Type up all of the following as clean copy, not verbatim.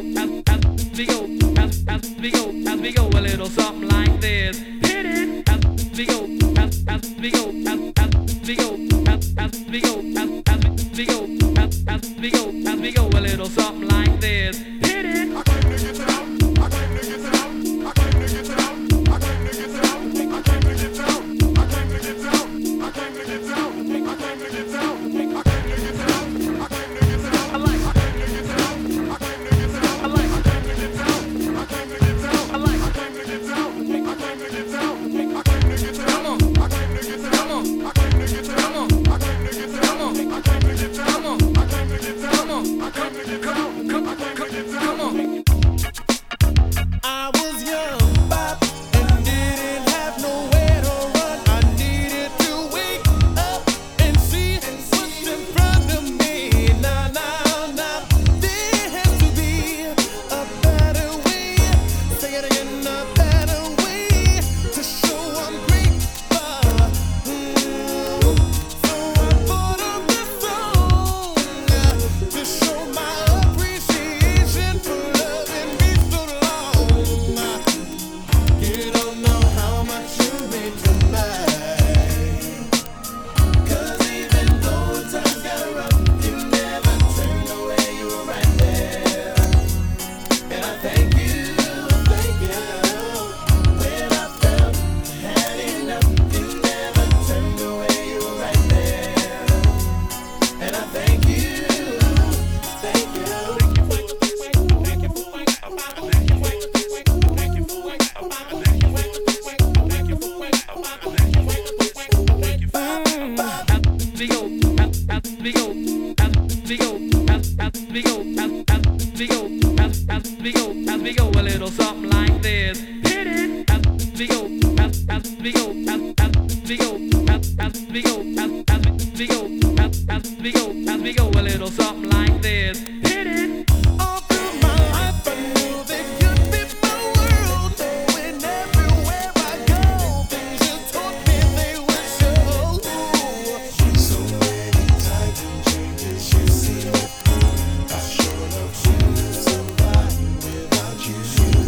a little something like this. Hit it as we go, as we go, as we go, as we go, as we go, as we go, as we go, a little something like this. Hit it. I came to get out. I came to get out. I came to get out. I came to get out. I came to get out. I came to get out. I came to get out. I came to get out. I came to get out. I came to get out. I like. I came to get out. I came to get out. I like. I came to get out. I came to get out. I like. I came to get out. I came to get out. I came to get out. Come on. I came to get out. Come on. I came to get out. Come on. I came to get out. Come on. I came to get out. Come on. I came to get out. Come on. I came to get out. Come on. Come on. I was young, Bob, and didn't have nowhere to run. I needed to wake up and see what's in front of me. Nah, nah, nah. There has to be a better way. Say it again, a better way to show I'm grateful. So I thought of this song to show my appreciation for loving me so long. You don't know how much you mean to me. 'Cause even though times got rough, you never turned away, you were right there. And I thank you, thank you. When I felt I had enough, you never turned away, you were right there. And I thank you, thank you. As we go, a little something like this. Hit it as we go, as we go, as we go, as we go, as we go, as we go, a little something like this. Hit it. All through my life I knew that you'd be my world. Knowing everywhere I go, things you taught me they would show. So many times and changes you see me through. I sure love you, survive without you.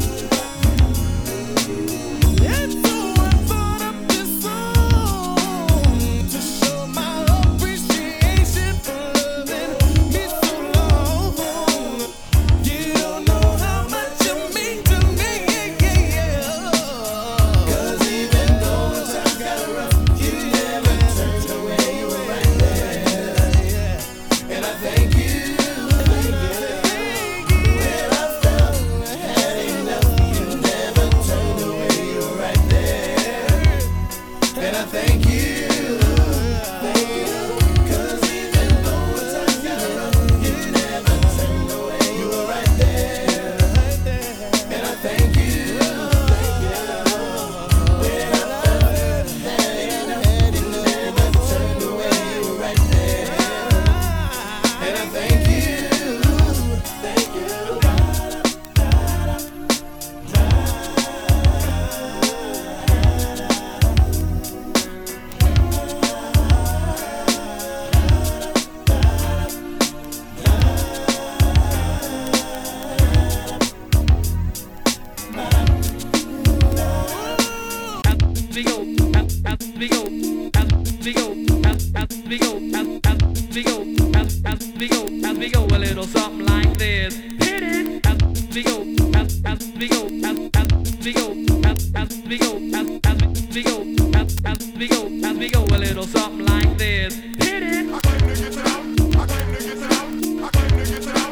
And so I thought up this song to show my appreciation for loving me so long. You don't know how much you mean to me, yeah. 'Cause even though times got rough, you never turned away, you were right there. And I thank you, thank you. When I felt I had enough, you never turned away, you were right there. And I thank you, thank you. 'Cause even though times got rough, you never turned away, you were right there. And I thank you, thank you. When I felt I had enough, you never turned away, you were right there. And I thank you, thank you. As we go, a little something like this. Hit it as we go, as we go, as we go, as we go, as we go, as we go, a little something like this. Hit it. I came to get out. I came to get out. I came to get out.